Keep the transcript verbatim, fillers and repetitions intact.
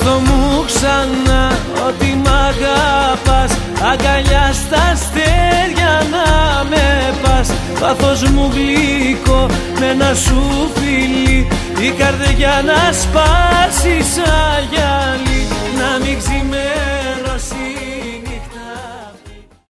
το μου ξανά ότι μ' αγαπάς. Αγκαλιά στα αστέρια να με πας. Πάθος μου γλυκό με ένα σου φιλί, η καρδιά να σπάσει σαν